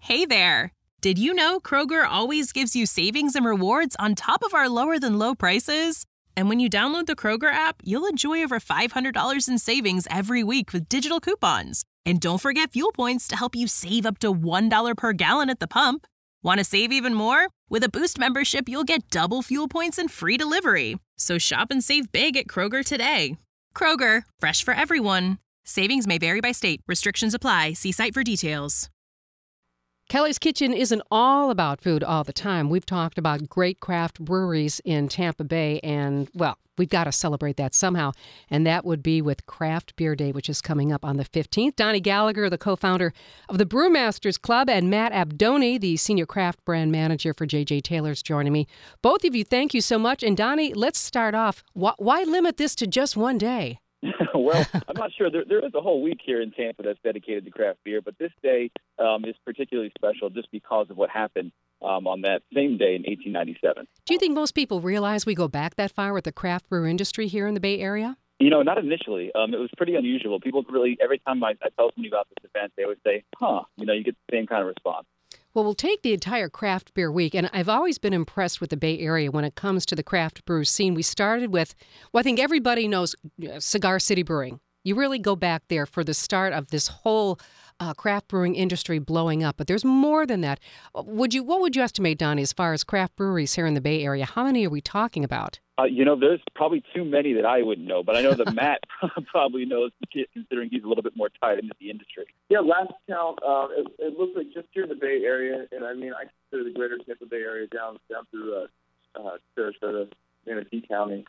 Hey there! Did you know Kroger always gives you savings and rewards on top of our lower-than-low prices? And when you download the Kroger app, you'll enjoy over $500 in savings every week with digital coupons. And don't forget fuel points to help you save up to $1 per gallon at the pump. Want to save even more? With a Boost membership, you'll get double fuel points and free delivery. So shop and save big at Kroger today. Kroger, fresh for everyone. Savings may vary by state. Restrictions apply. See site for details. Kelly's Kitchen isn't all about food all the time. We've talked about great craft breweries in Tampa Bay, and, well, we've got to celebrate that somehow, and that would be with Craft Beer Day, which is coming up on the 15th. Donnie Gallagher, the co-founder of the Brewmasters Club, and Matt Abdoni, the senior craft brand manager for J.J. Taylor's joining me. Both of you, thank you so much. And, Donnie, let's start off. Why limit this to just one day? Well, I'm not sure. There is a whole week here in Tampa that's dedicated to craft beer, but this day is particularly special just because of what happened on that same day in 1897. Do you think most people realize we go back that far with the craft brew industry here in the Bay Area? You know, not initially. It was pretty unusual. People really, every time I tell somebody about this event, they always say, you know, you get the same kind of response. Well, we'll take the entire craft beer week, and I've always been impressed with the Bay Area when it comes to the craft brew scene. We started with, well, I think everybody knows Cigar City Brewing. You really go back there for the start of this whole craft brewing industry blowing up, but there's more than that. What would you estimate, Donnie, as far as craft breweries here in the Bay Area? How many are we talking about? You know, there's probably too many that I wouldn't know, but I know that Matt probably knows, considering he's a little bit more tied into the industry. Yeah, last count, it looks like just here in the Bay Area, and I mean, I consider the greater Tampa Bay area down through Sarasota, Manatee County.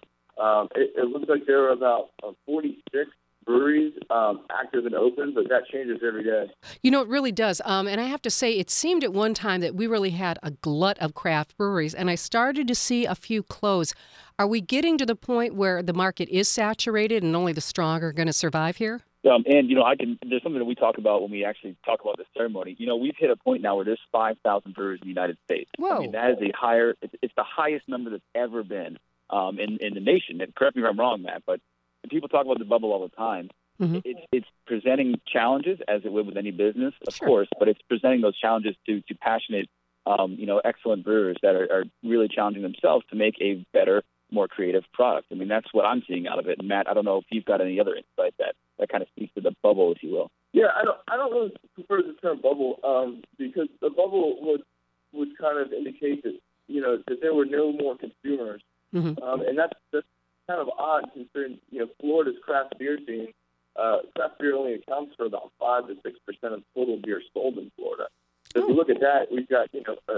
It looks like there are about 46 breweries active and open, but that changes every day. You know, it really does. And I have to say, it seemed at one time that we really had a glut of craft breweries, and I started to see a few close. Are we getting to the point where the market is saturated and only the strong are going to survive here? And, you know, there's something that we talk about when we actually talk about this ceremony. You know, we've hit a point now where there's 5,000 breweries in the United States. Whoa. I mean, that is it's the highest number that's ever been in the nation. And correct me if I'm wrong, Matt, but people talk about the bubble all the time. Mm-hmm. It's presenting challenges, as it would with any business, of course, but it's presenting those challenges to passionate, excellent brewers that are really challenging themselves to make a better, more creative product. I mean, that's what I'm seeing out of it. And Matt, I don't know if you've got any other insight that kind of speaks to the bubble, if you will. Yeah, I don't really prefer the term bubble because the bubble would kind of indicate that, you know, that there were no more consumers. Mm-hmm. And that's kind of odd considering, you know, Florida's craft beer scene. Craft beer only accounts for about 5 to 6% of total beer sold in Florida. So if you look at that, we've got,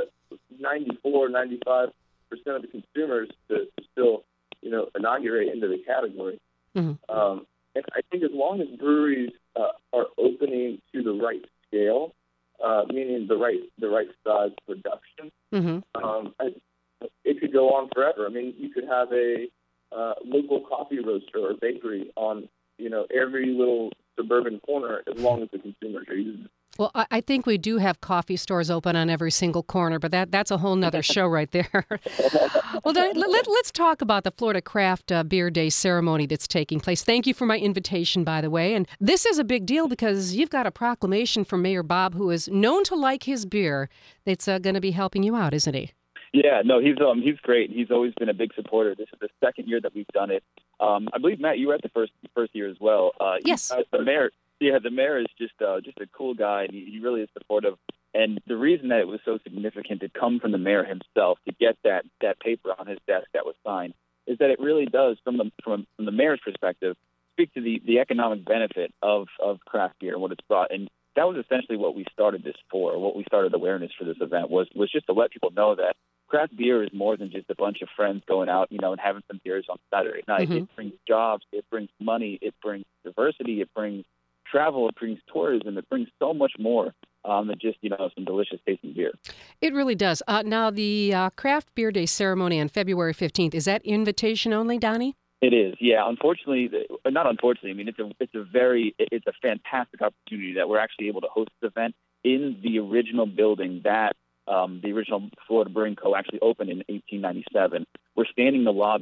94, 95% of the consumers to still, inaugurate into the category. Mm-hmm. And I think as long as breweries are opening to the right scale, meaning the right size production, mm-hmm. It could go on forever. I mean, you could have a local coffee roaster or bakery on every little suburban corner as long as the consumers are using it. Well, I think we do have coffee stores open on every single corner, but that's a whole nother show right there. Well, let's talk about the Florida Craft Beer Day ceremony that's taking place. Thank you for my invitation, by the way. And this is a big deal because you've got a proclamation from Mayor Bob, who is known to like his beer, that's going to be helping you out, isn't he? Yeah, no, he's great. He's always been a big supporter. This is the second year that we've done it. I believe, Matt, you were at the first year as well. Yes. The mayor is just a cool guy, and he really is supportive. And the reason that it was so significant to come from the mayor himself to get that paper on his desk that was signed is that it really does, from the mayor's perspective, speak to the economic benefit of craft beer and what it's brought. And that was essentially what we started this for. What we started awareness for this event was just to let people know that craft beer is more than just a bunch of friends going out, and having some beers on Saturday night. Mm-hmm. It brings jobs, it brings money, it brings diversity, it brings travel, it brings tourism, it brings so much more than just, some delicious tasting beer. It really does. Now, the Craft Beer Day ceremony on February 15th, is that invitation only, Donnie? It is, yeah. Not unfortunately. I mean, it's a fantastic opportunity that we're actually able to host this event in the original building that the original Florida Brewing Co. actually opened in 1897. We're standing in the lobby,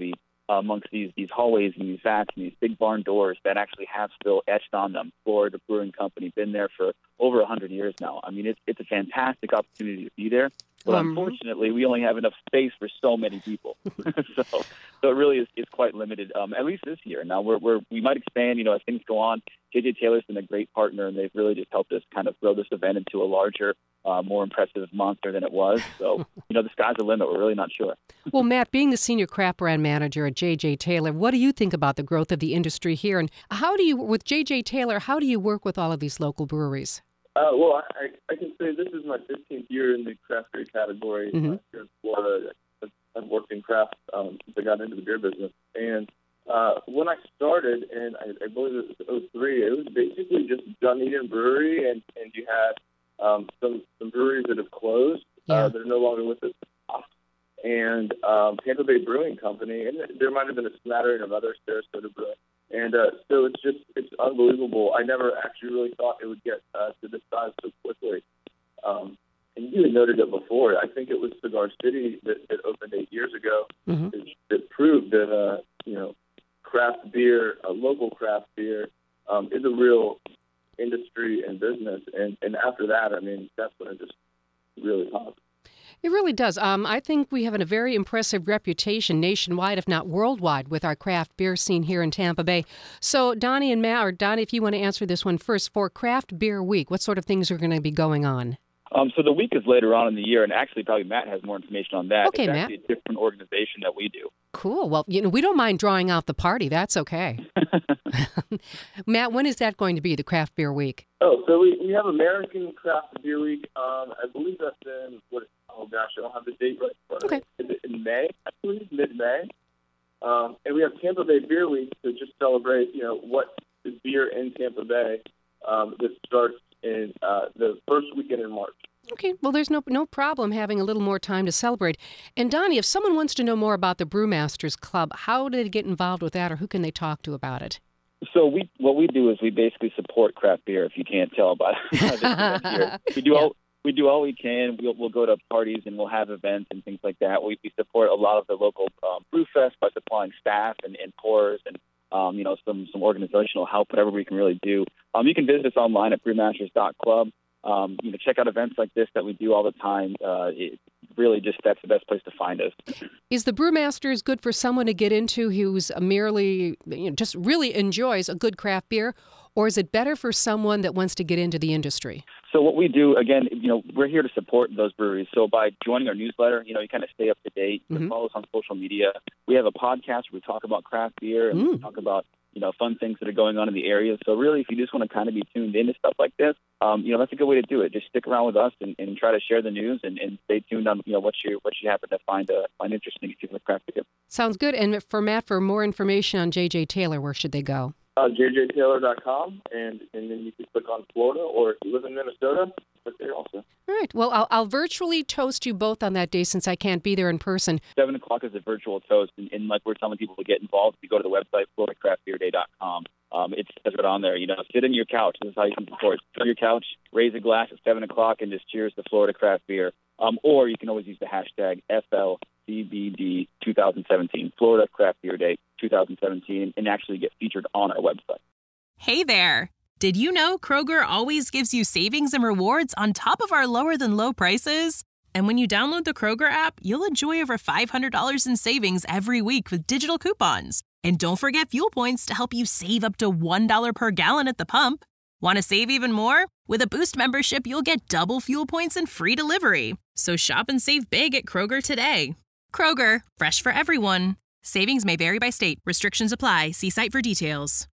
amongst these hallways and these vats and these big barn doors that actually have still etched on them Florida Brewing Company, been there for over 100 years now. I mean, it's a fantastic opportunity to be there. But unfortunately, we only have enough space for so many people. so it really is quite limited, at least this year. Now, we might expand, as things go on. J.J. Taylor's been a great partner, and they've really just helped us kind of grow this event into a larger, more impressive monster than it was. So, the sky's the limit. We're really not sure. Well, Matt, being the senior craft brand manager at J.J. Taylor, what do you think about the growth of the industry here? And with J.J. Taylor, how do you work with all of these local breweries? Well, I can say this is my 15th year in the craft beer category here in Florida. I've worked in craft since I got into the beer business. And when I started, and I believe it was 2003, it was basically just Dunedin Brewery, and you had some breweries that have closed that are no longer with us, and Tampa Bay Brewing Company, and there might have been a smattering of other Sarasota brewing. And so it's unbelievable. I never actually really thought it would get to this size so quickly. And you had noted it before. I think it was Cigar City that opened 8 years ago that proved that, craft beer, local craft beer, is a real industry and business. And after that, I mean, that's when it just really popped. It really does. I think we have a very impressive reputation nationwide, if not worldwide, with our craft beer scene here in Tampa Bay. So, Donnie and Matt, or Donnie, if you want to answer this one first, for Craft Beer Week, what sort of things are going to be going on? So the week is later on in the year, and actually probably Matt has more information on that. Okay, it's Matt. actually a different organization that we do. Cool. Well, we don't mind drawing out the party. That's okay. Matt, when is that going to be, the Craft Beer Week? Oh, so we have American Craft Beer Week. I believe that's in, I don't have the date right in front of me. Is it in May? I believe mid-May. And we have Tampa Bay Beer Week to just celebrate, what is beer in Tampa Bay that starts in the first weekend in March. Okay, well, there's no problem having a little more time to celebrate. And Donnie, if someone wants to know more about the Brewmasters Club, how do they get involved with that, or who can they talk to about it? So what we do is we basically support craft beer, if you can't tell by this event here. We do all we can. We'll go to parties and we'll have events and things like that. We support a lot of the local brew fest by supplying staff and pourers and some organizational help, whatever we can really do. You can visit us online at brewmasters.club. Check out events like this that we do all the time. It really that's the best place to find us. Is the Brewmasters good for someone to get into who's merely, just really enjoys a good craft beer, or is it better for someone that wants to get into the industry? So what we do, again, we're here to support those breweries. So by joining our newsletter, you kind of stay up to date. You can follow us on social media. We have a podcast where we talk about craft beer and we talk about fun things that are going on in the area. So really, if you just want to kind of be tuned into stuff like this, that's a good way to do it. Just stick around with us and try to share the news and stay tuned on what you happen to find interesting if you like craft beer. Sounds good. And for Matt, for more information on J.J. Taylor, where should they go? JJTaylor.com, and then you can click on Florida, or if you live in Minnesota, click there also. All right. Well, I'll virtually toast you both on that day since I can't be there in person. 7 o'clock is a virtual toast, and like we're telling people to get involved, if you go to the website, FloridaCraftBeerDay.com. It says it on there. Sit in your couch. This is how you can support. Sit on your couch, raise a glass at 7 o'clock, and just cheers to Florida craft beer. Or you can always use the hashtag FLCBD 2017, Florida Craft Beer Day 2017, and actually get featured on our website. Hey there. Did you know Kroger always gives you savings and rewards on top of our lower than low prices? And when you download the Kroger app, you'll enjoy over $500 in savings every week with digital coupons. And don't forget fuel points to help you save up to $1 per gallon at the pump. Want to save even more? With a Boost membership, you'll get double fuel points and free delivery. So shop and save big at Kroger today. Kroger, fresh for everyone. Savings may vary by state. Restrictions apply. See site for details.